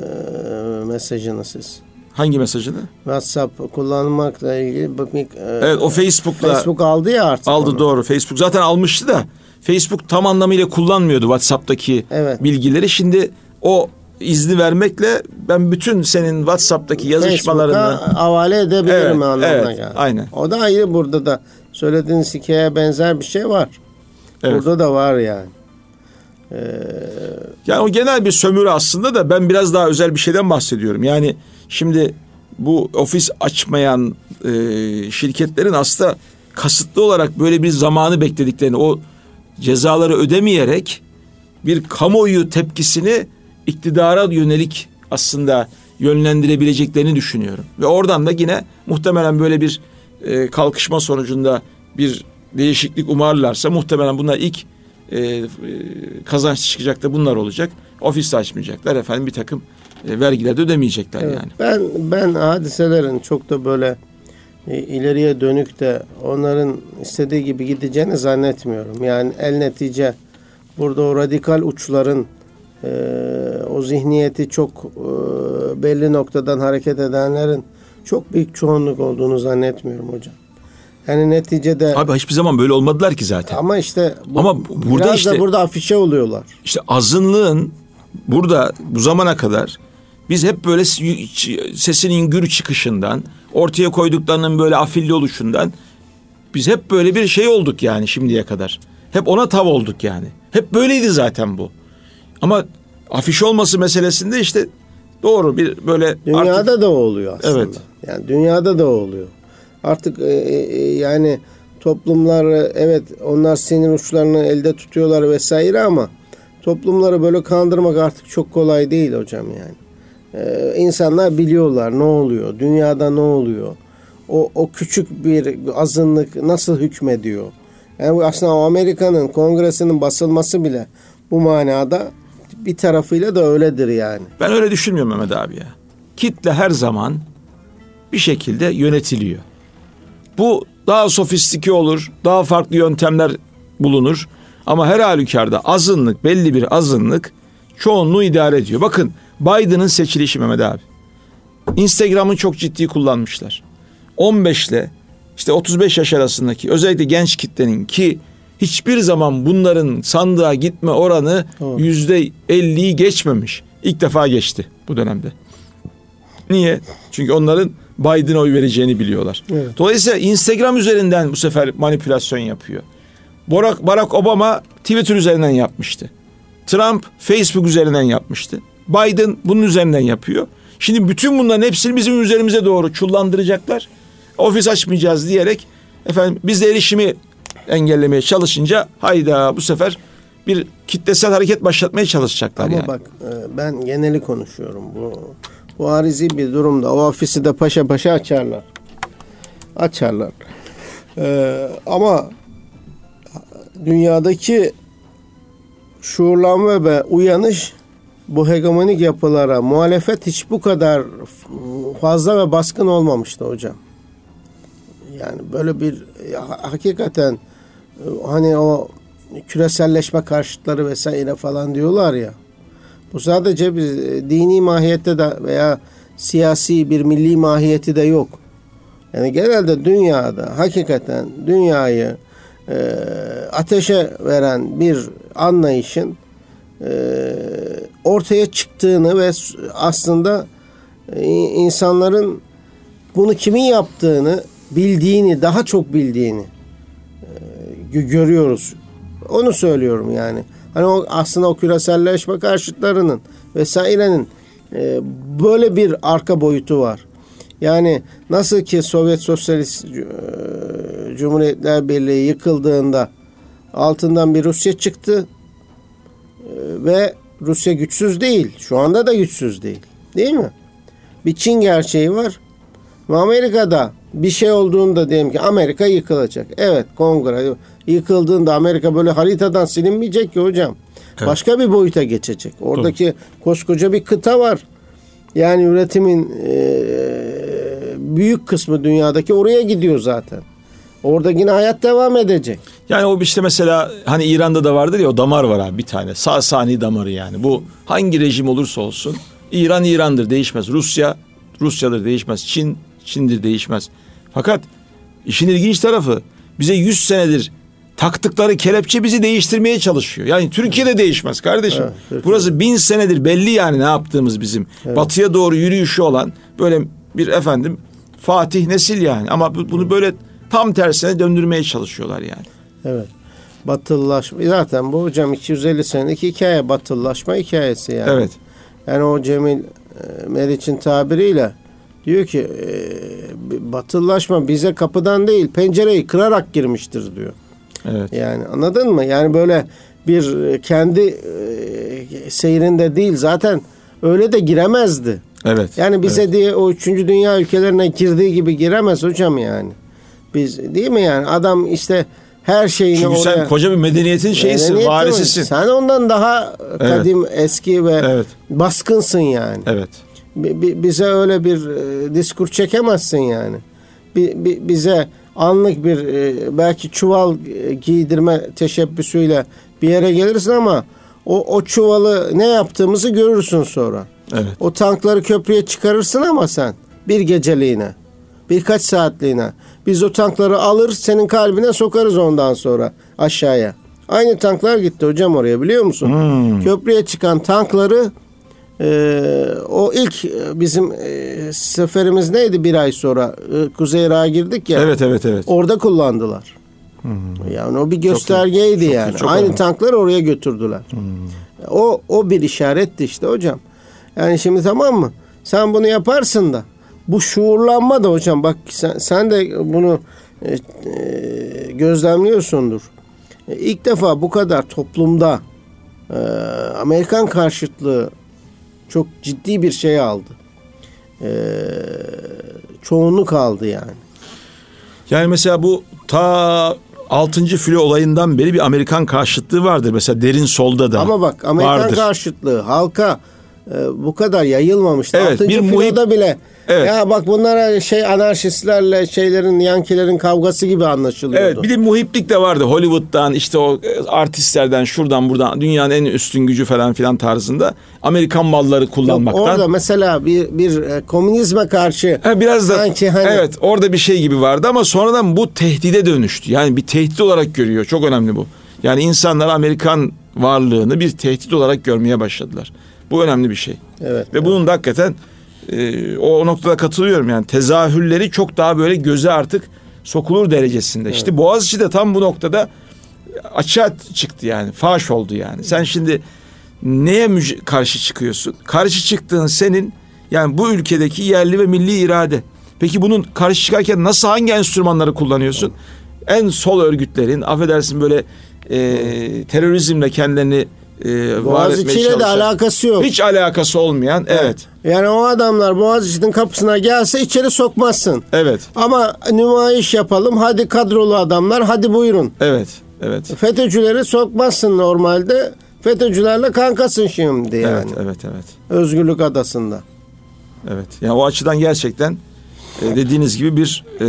e, mesajını siz? Hangi mesajını? WhatsApp kullanmakla ilgili. E, evet, o Facebook'la. Facebook aldı ya artık. Aldı onu. Doğru. Facebook zaten almıştı da Facebook tam anlamıyla kullanmıyordu WhatsApp'taki evet. bilgileri. Şimdi o izni vermekle ben bütün senin WhatsApp'taki yazışmalarını Facebook'a havale edebilirim evet, anlamına evet, geldi. Aynen. O da ayrı, burada da söylediğiniz hikayeye benzer bir şey var. Evet. Burada da var yani. Ee... Yani o genel bir sömürü aslında da ben biraz daha özel bir şeyden bahsediyorum. Yani şimdi bu ofis açmayan e, şirketlerin aslında kasıtlı olarak böyle bir zamanı beklediklerini, o cezaları ödemeyerek bir kamuoyu tepkisini iktidara yönelik aslında yönlendirebileceklerini düşünüyorum. Ve oradan da yine muhtemelen böyle bir e, kalkışma sonucunda bir değişiklik umarlarsa muhtemelen bunlar ilk e, e, kazanç çıkacak da bunlar olacak. Ofis açmayacaklar efendim, bir takım e, vergiler de ödemeyecekler evet, yani. Ben ben hadiselerin çok da böyle e, ileriye dönük de onların istediği gibi gideceğini zannetmiyorum. Yani el netice burada o radikal uçların Ee, o zihniyeti çok e, belli noktadan hareket edenlerin çok büyük çoğunluk olduğunu zannetmiyorum hocam. Yani neticede... Abi hiçbir zaman böyle olmadılar ki zaten. Ama işte... Bu, ama burada biraz işte... da burada afişe oluyorlar. İşte azınlığın burada bu zamana kadar biz hep böyle sesinin gür çıkışından, ortaya koyduklarının böyle afilli oluşundan biz hep böyle bir şey olduk yani şimdiye kadar. Hep ona tav olduk yani. Hep böyleydi zaten bu. Ama afiş olması meselesinde işte doğru bir böyle... Dünyada artık... da oluyor aslında. Evet. Yani dünyada da oluyor. Artık e, e, yani toplumlar evet onlar sinir uçlarını elde tutuyorlar vesaire ama toplumları böyle kandırmak artık çok kolay değil hocam yani. Ee, insanlar biliyorlar ne oluyor, dünyada ne oluyor. O, o küçük bir azınlık nasıl hükmediyor. Yani aslında Amerika'nın kongresinin basılması bile bu manada bir tarafıyla da öyledir yani. Ben öyle düşünmüyorum Mehmet abi ya. Kitle her zaman bir şekilde yönetiliyor. Bu daha sofistike olur, daha farklı yöntemler bulunur. Ama her halükarda azınlık, belli bir azınlık çoğunluğu idare ediyor. Bakın Biden'ın seçilişi Mehmet abi. Instagram'ı çok ciddi kullanmışlar. on beş ile işte otuz beş yaş arasındaki özellikle genç kitlenin ki hiçbir zaman bunların sandığa gitme oranı yüzde elliyi geçmemiş. İlk defa geçti bu dönemde. Niye? Çünkü onların Biden'a oy vereceğini biliyorlar. Evet. Dolayısıyla Instagram üzerinden bu sefer manipülasyon yapıyor. Barack, Barack Obama Twitter üzerinden yapmıştı. Trump Facebook üzerinden yapmıştı. Biden bunun üzerinden yapıyor. Şimdi bütün bunların hepsini bizim üzerimize doğru çullandıracaklar. Ofis açmayacağız diyerek efendim biz de erişimi engellemeye çalışınca hayda bu sefer bir kitlesel hareket başlatmaya çalışacaklar. Ama yani. bak ben geneli konuşuyorum. Bu bu arizi bir durumda. O ofisi de paşa paşa açarlar. Açarlar. Ee, ama dünyadaki şuurlanma ve uyanış bu hegemonik yapılara muhalefet hiç bu kadar fazla ve baskın olmamıştı hocam. Yani böyle bir hakikaten hani o küreselleşme karşıtları vesaire falan diyorlar ya. Bu sadece bir dini mahiyette de veya siyasi bir milli mahiyeti de yok. Yani genelde dünyada hakikaten dünyayı e, ateşe veren bir anlayışın e, ortaya çıktığını ve aslında e, insanların bunu kimin yaptığını bildiğini, daha çok bildiğini e, görüyoruz. Onu söylüyorum yani. Hani o aslında o küreselleşme karşıtlarının vesairenin e, böyle bir arka boyutu var. Yani nasıl ki Sovyet Sosyalist e, Cumhuriyetler Birliği yıkıldığında altından bir Rusya çıktı e, ve Rusya güçsüz değil. Şu anda da güçsüz değil. Değil mi? Bir Çin gerçeği var. Ve Amerika'da bir şey olduğunda diyelim ki Amerika yıkılacak. Evet, kongre yıkıldığında Amerika böyle haritadan silinmeyecek ki hocam. Evet. Başka bir boyuta geçecek. Oradaki Doğru. koskoca bir kıta var. Yani üretimin e, büyük kısmı dünyadaki oraya gidiyor zaten. Orada yine hayat devam edecek. Yani o işte mesela hani İran'da da vardır ya o damar var abi bir tane. Sasani damarı yani. Bu hangi rejim olursa olsun İran İran'dır değişmez. Rusya Rusya'dır değişmez. Çin Çin'dir değişmez. Fakat işin ilginç tarafı bize yüz senedir taktıkları kelepçe bizi değiştirmeye çalışıyor. Yani Türkiye'de evet. değişmez kardeşim. Evet, burası bin senedir belli yani ne yaptığımız bizim. Evet. Batıya doğru yürüyüşü olan böyle bir efendim Fatih nesil yani. Ama bunu böyle tam tersine döndürmeye çalışıyorlar yani. Evet. Batılılaşma. Zaten bu hocam iki yüz elli senelik hikaye. Batılılaşma hikayesi yani. Evet. Yani o Cemil Meriç'in tabiriyle diyor ki batılılaşma bize kapıdan değil pencereyi kırarak girmiştir diyor. Evet. Yani anladın mı? Yani böyle bir kendi seyrinde değil zaten öyle de giremezdi. Evet. Yani bize evet. diye o üçüncü dünya ülkelerine girdiği gibi giremez hocam yani. Biz değil mi yani adam işte her şeyini Çünkü oraya... sen koca bir medeniyetin şeysin, Medeniyet varisisin. Sen ondan daha kadim, evet. eski ve evet. baskınsın yani. Evet. B- bize öyle bir e, diskur çekemezsin yani. B- b- bize anlık bir e, belki çuval e, giydirme teşebbüsüyle bir yere gelirsin ama o, o çuvalı ne yaptığımızı görürsün sonra. Evet. O tankları köprüye çıkarırsın ama sen bir geceliğine, birkaç saatliğine. Biz o tankları alır senin kalbine sokarız ondan sonra aşağıya. Aynı tanklar gitti hocam oraya biliyor musun? Hmm. Köprüye çıkan tankları e, o ilk bizim e, seferimiz neydi bir ay sonra? E, Kuzey Irak'a girdik ya. Evet evet evet. Orada kullandılar. Hmm. Yani o bir göstergeydi çok iyi, yani. Çok iyi, çok Aynı önemli. Tankları oraya götürdüler. Hmm. O o bir işaretti işte hocam. Yani şimdi tamam mı? Sen bunu yaparsın da bu şuurlanma da hocam bak sen, sen de bunu e, e, gözlemliyorsundur. E, ilk defa bu kadar toplumda e, Amerikan karşıtlığı çok ciddi bir şey aldı. E, çoğunluk aldı yani. Yani mesela bu ta altıncı filo olayından beri bir Amerikan karşıtlığı vardır. Mesela derin solda da Ama bak Amerikan vardır. karşıtlığı halka e, bu kadar yayılmamıştı. Evet, altıncı bir filoda muhip... bile evet. ya bak bunlara şey anarşistlerle şeylerin yankilerin kavgası gibi anlaşılıyordu. Evet bir de muhiplik de vardı. Hollywood'dan işte o artistlerden şuradan buradan dünyanın en üstün gücü falan filan tarzında Amerikan malları kullanmaktan. Yok, orada mesela bir bir e, komünizme karşı ha, biraz da sanki hani... evet orada bir şey gibi vardı ama sonradan bu tehdide dönüştü. Yani bir tehdit olarak görüyor. Çok önemli bu. Yani insanlar Amerikan varlığını bir tehdit olarak görmeye başladılar. Bu önemli bir şey. Evet. Ve evet. bunun da hakikaten e, o noktada katılıyorum yani tezahürleri çok daha böyle göze artık sokulur derecesinde. Evet. İşte Boğaziçi de tam bu noktada açığa çıktı yani, faş oldu yani. Sen şimdi neye müc- karşı çıkıyorsun? Karşı çıktığın senin yani bu ülkedeki yerli ve milli irade. Peki bunun karşı çıkarken nasıl, hangi enstrümanları kullanıyorsun? En sol örgütlerin, affedersin böyle e, terörizmle kendilerini e, var etmeye çalışan. de alakası yok. Hiç alakası olmayan, evet. evet. Yani o adamlar Boğaziçi'nin kapısına gelse içeri sokmazsın. Evet. Ama nümayiş yapalım, hadi kadrolu adamlar, hadi buyurun. Evet, evet. FETÖ'cüleri sokmazsın normalde. FETÖ'cülerle kankasın şimdi yani. Evet, evet, evet. Özgürlük Adası'nda. Evet. Yani o açıdan gerçekten e, dediğiniz gibi bir e,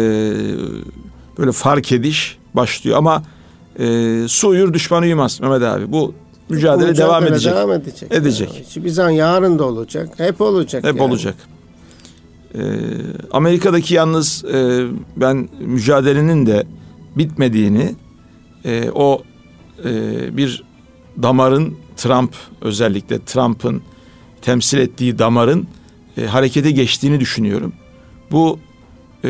böyle fark ediş başlıyor ama e, su uyur düşman uyumaz Mehmet abi. Bu mücadele, mücadele devam edecek. Devam edecek. Edecek. Yani. Hiçbir zaman yarın da olacak. Hep olacak. Hep yani. olacak. Ee, Amerika'daki yalnız e, ben mücadelenin de bitmediğini, e, o e, bir damarın, Trump özellikle Trump'ın temsil ettiği damarın e, harekete geçtiğini düşünüyorum. Bu e,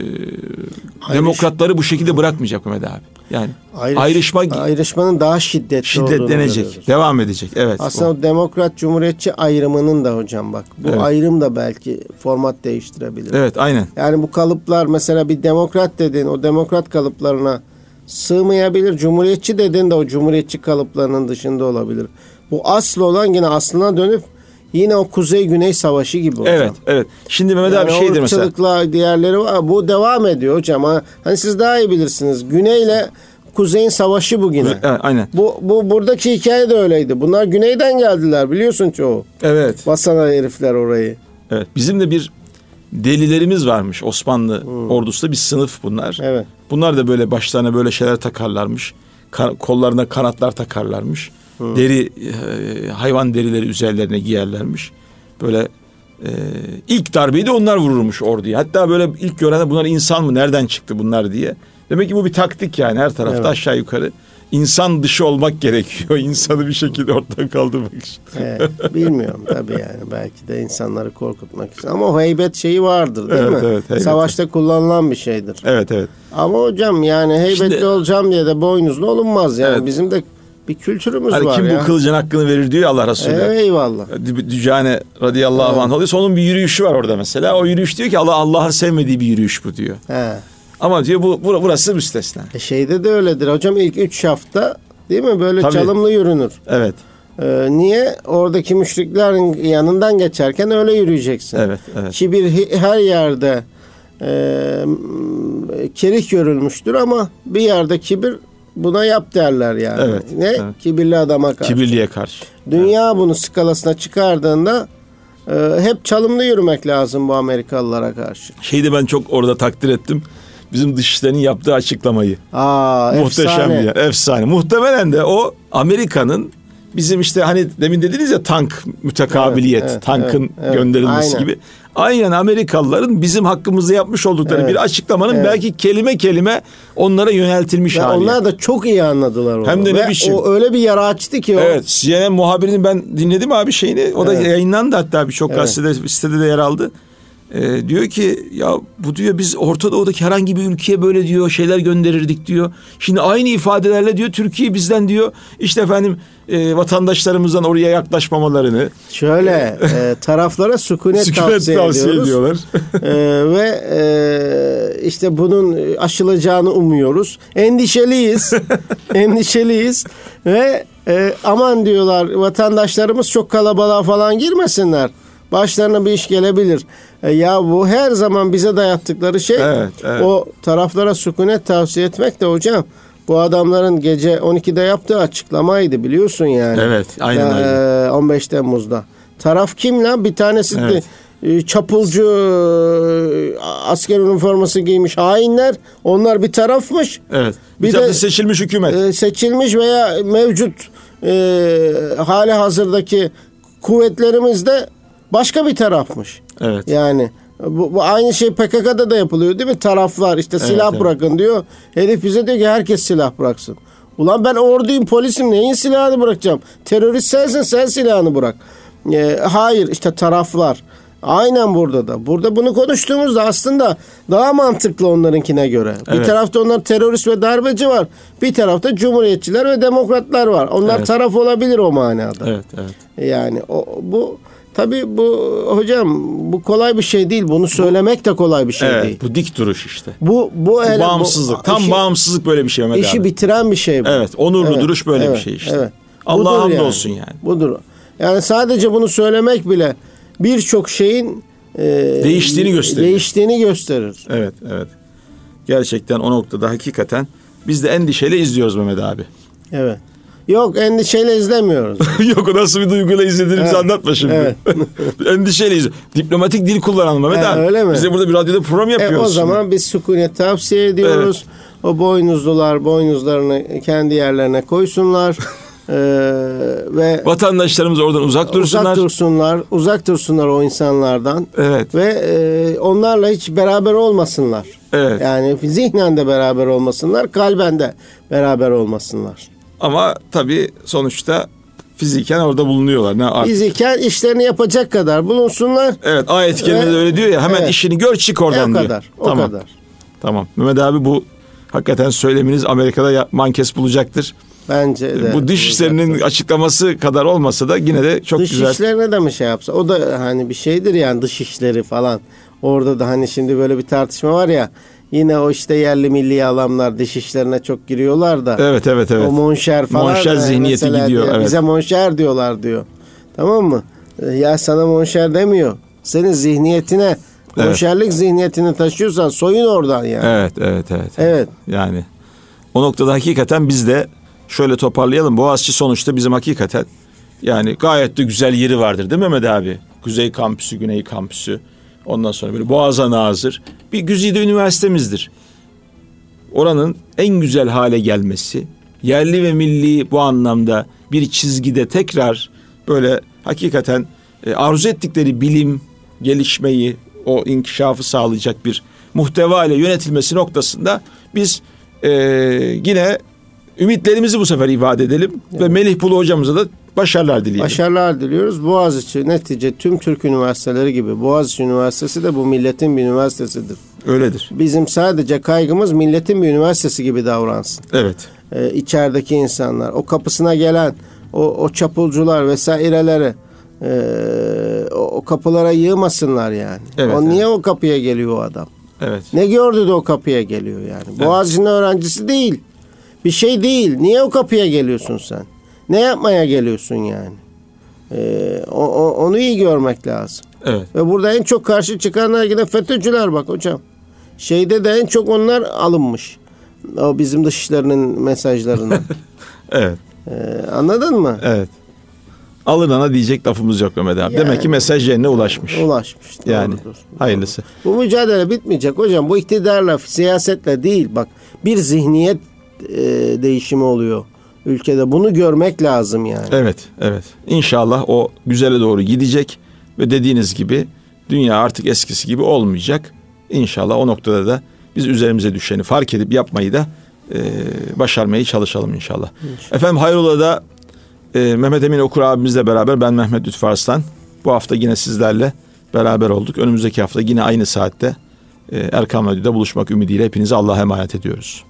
demokratları bu şekilde bırakmayacak Mehmet abi. Yani Ayrış, ayrışma ayrışmanın daha şiddetli şiddetlenecek, devam edecek. Evet. Aslında o demokrat cumhuriyetçi ayrımının da hocam bak. Bu evet. ayrım da belki format değiştirebilir. Evet, aynen. Yani bu kalıplar mesela bir demokrat dediğin o demokrat kalıplarına sığmayabilir. Cumhuriyetçi dediğin de o cumhuriyetçi kalıplarının dışında olabilir. Bu asıl olan yine aslına dönüp yine o Kuzey-Güney Savaşı gibi hocam. Evet, evet. Şimdi Mehmet yani abi şeydir mesela. Irkçılıkla diğerleri var. Bu devam ediyor hocam. Hani siz daha iyi bilirsiniz. Güney'le Kuzey'in savaşı bu yine. Evet, aynen. Bu, bu buradaki hikaye de öyleydi. Bunlar Güney'den geldiler biliyorsun çoğu. Evet. Basana herifler orayı. Evet. Bizim de bir delilerimiz varmış Osmanlı hmm. ordusunda, bir sınıf bunlar. Evet. Bunlar da böyle başlarına böyle şeyler takarlarmış. Ka- kollarına kanatlar takarlarmış. Hmm. Deri e, hayvan derileri üzerlerine giyerlermiş. Böyle e, ilk darbeyi de onlar vururmuş orduya. Hatta böyle ilk gören bunlar insan mı, nereden çıktı bunlar diye. Demek ki bu bir taktik yani, her tarafta evet. aşağı yukarı. İnsan dışı olmak gerekiyor. İnsanı bir şekilde ortadan kaldırmak için. Evet, bilmiyorum tabii yani. Belki de insanları korkutmak için. Ama o heybet şeyi vardır değil evet, mi? Evet, heybet. Savaşta kullanılan bir şeydir. Evet, evet. Ama hocam yani heybetli Şimdi, olacağım diye de boynuzlu olunmaz. Yani evet. Bizim de bir kültürümüz hani var kim ya. Kim bu kılıcın hakkını verir diyor Allah Resulü. Evet, eyvallah. Dücane radıyallahu evet. anh oluyorsa onun bir yürüyüşü var orada mesela. O yürüyüş diyor ki Allah Allah'ın sevmediği bir yürüyüş bu diyor. He. Ama diyor bu burası müstesna. E şeyde de öyledir hocam, ilk üç hafta değil mi böyle Tabii. çalımlı yürünür. Evet. Ee, niye? Oradaki müşriklerin yanından geçerken öyle yürüyeceksin. Evet, evet. Kibir her yerde e, kerih görülmüştür ama bir yerde kibir buna yap derler yani. Evet, ne? Evet. Kibirli adama karşı. Kibirliye karşı. Dünya evet. bunu skalasına çıkardığında e, hep çalımlı yürümek lazım bu Amerikalılara karşı. Şeyi ben çok orada takdir ettim. Bizim Dışişleri'nin yaptığı açıklamayı. Aa, Muhteşem efsane. bir yer. Efsane. Muhtemelen de o Amerika'nın bizim işte hani demin dediniz ya tank mütekabiliyet, evet, evet, tankın evet, evet. gönderilmesi Aynen. gibi. Aynen Amerikalıların bizim hakkımızda yapmış oldukları evet. bir açıklamanın evet. belki kelime kelime onlara yöneltilmiş ve hali. Onlar da çok iyi anladılar onu. Hem de ne biçim. O öyle bir yara açtı ki o. Evet. C N N muhabirini ben dinledim abi şeyini. O da evet. yayınlandı hatta birçok evet. gazetede, sitede de yer aldı. Ee, diyor ki ya bu diyor biz Orta Doğu'daki herhangi bir ülkeye böyle diyor şeyler gönderirdik diyor. Şimdi aynı ifadelerle diyor Türkiye bizden diyor işte efendim e, vatandaşlarımızdan oraya yaklaşmamalarını. Şöyle e, taraflara sükunet, sükunet tavsiye, tavsiye ediyoruz. ediyorlar. e, ve e, işte bunun aşılacağını umuyoruz. Endişeliyiz. Endişeliyiz ve e, aman diyorlar vatandaşlarımız çok kalabalığa falan girmesinler. Başlarına bir iş gelebilir. E ya bu her zaman bize dayattıkları şey evet, evet. o taraflara sükunet tavsiye etmek de hocam. Bu adamların gece on ikide yaptığı açıklamaydı biliyorsun yani. Evet, aynen öyle. E, on beş Temmuz'da. Taraf kim lan? Bir tanesi evet. de çapulcu asker üniforması giymiş hainler. Onlar bir tarafmış. Evet. Bir, bir de seçilmiş hükümet. E, seçilmiş veya mevcut e, hali hazırdaki kuvvetlerimiz de başka bir tarafmış. Evet. Yani bu, bu aynı şey P K K'da da yapılıyor değil mi? Taraflar işte silah evet, bırakın evet. diyor. Herif bize diyor ki herkes silah bıraksın. Ulan ben orduyum, polisim, neyin silahını bırakacağım? Terörist sensin, sen silahını bırak. Ee, hayır işte taraflar. Aynen burada da. Burada bunu konuştuğumuzda aslında daha mantıklı onlarınkine göre. Evet. Bir tarafta onlar terörist ve darbeci var. Bir tarafta cumhuriyetçiler ve demokratlar var. Onlar evet. taraf olabilir o manada. Evet, evet. Yani o, bu tabii bu hocam bu kolay bir şey değil. Bunu söylemek de kolay bir şey evet, değil. Bu dik duruş işte. Bu bu, ele, bu bağımsızlık. Bu, Tam işi, bağımsızlık böyle bir şey Mehmet işi abi. bitiren bir şey bu. Evet, onurlu evet, duruş böyle evet, bir şey işte. Evet. Allah'a hamdolsun yani. yani. Budur. Yani sadece bunu söylemek bile birçok şeyin e, değiştiğini gösterir. Değiştiğini gösterir. Evet, evet. Gerçekten o noktada hakikaten biz de endişeyle izliyoruz Mehmet abi. Evet. Yok, endişeyle izlemiyoruz. Yok, o nasıl bir duyguyla izlediğimizi evet. anlatma şimdi. Evet. Endişeyle izliyoruz. Diplomatik dil kullanalım Mehmet abi. Öyle mi? Biz de burada bir radyoda program yapıyoruz. E, o zaman şimdi. Biz sükunet tavsiye ediyoruz. Evet. O boynuzlular boynuzlarını kendi yerlerine koysunlar. Ee, ve vatandaşlarımız oradan uzak dursunlar. Uzak dursunlar. Uzak dursunlar o insanlardan. Evet. Ve e, onlarla hiç beraber olmasınlar. Evet. Yani zihnen de beraber olmasınlar, kalben de beraber olmasınlar. Ama tabii sonuçta fiziken orada bulunuyorlar. Ne artık? Fiziken işlerini yapacak kadar bulunsunlar. Evet, ayet-i kerimede öyle diyor ya, hemen evet. işini gör çık oradan o diyor. Kadar, o tamam. kadar. Tamam. Mehmet abi, bu hakikaten söyleminiz Amerika'da mankes bulacaktır. Bence de. Bu dışişlerinin açıklaması kadar olmasa da yine de çok dış güzel. Dışişlerine de mi şey yapsa? O da hani bir şeydir yani, dışişleri falan. Orada da hani şimdi böyle bir tartışma var ya. Yine o işte yerli milli adamlar dışişlerine çok giriyorlar da. Evet, evet, evet. O monşer falan. Monşer zihniyeti gidiyor. Diyor, evet. Bize monşer diyorlar diyor. Tamam mı? Ya sana monşer demiyor. Senin zihniyetine, evet. monşerlik zihniyetini taşıyorsan soyun oradan yani. Evet, evet, evet. Evet. Yani o noktada hakikaten biz de şöyle toparlayalım. Boğaziçi sonuçta bizim hakikaten yani gayet de güzel yeri vardır değil mi Mehmet abi? Kuzey kampüsü, güney kampüsü. Ondan sonra böyle boğaza nazır bir güzide üniversitemizdir. Oranın en güzel hale gelmesi, yerli ve milli bu anlamda bir çizgide tekrar böyle hakikaten e, arzu ettikleri bilim, gelişmeyi, o inkişafı sağlayacak bir muhteva ile yönetilmesi noktasında biz e, yine ümitlerimizi bu sefer ifade edelim. Evet. Ve Melih Bulu hocamıza da başarılar dileyelim. Başarılar diliyoruz. Boğaziçi netice tüm Türk üniversiteleri gibi Boğaziçi Üniversitesi de bu milletin bir üniversitesidir. Öyledir. Bizim sadece kaygımız milletin bir üniversitesi gibi davransın. Evet. Ee, içerideki insanlar, o kapısına gelen o, o çapulcular vesaireleri e, o, o kapılara yığmasınlar yani. Evet, o evet. Niye o kapıya geliyor o adam? Evet. Ne gördü de o kapıya geliyor yani? Evet. Boğaziçi'nin öğrencisi değil. Bir şey değil. Niye o kapıya geliyorsun sen? Ne yapmaya geliyorsun yani? Ee, o, o, onu iyi görmek lazım. Evet. Ve burada en çok karşı çıkanlar yine FETÖ'cüler bak hocam. Şeyde de en çok onlar alınmış. O bizim dışişlerinin mesajlarından. Evet. Ee, anladın mı? Evet. Alınana diyecek lafımız yok Mehmet abi. Yani, demek ki mesaj yerine ulaşmış. Ulaşmış. Yani doğrudur, hayırlısı. Doğrudur. Bu mücadele bitmeyecek hocam. Bu iktidarla, siyasetle değil. Bak, bir zihniyet e, değişimi oluyor ülkede. Bunu görmek lazım yani. Evet, evet. İnşallah o güzele doğru gidecek ve dediğiniz gibi dünya artık eskisi gibi olmayacak. İnşallah o noktada da biz üzerimize düşeni fark edip yapmayı da e, başarmayı çalışalım inşallah. İnşallah. Efendim Hayrola'da e, Mehmet Emin Okur abimizle beraber ben Mehmet Lütfü Arslan. Bu hafta yine sizlerle beraber olduk. Önümüzdeki hafta yine aynı saatte e, Erkam Radyo'da buluşmak ümidiyle hepinize Allah'a emanet ediyoruz.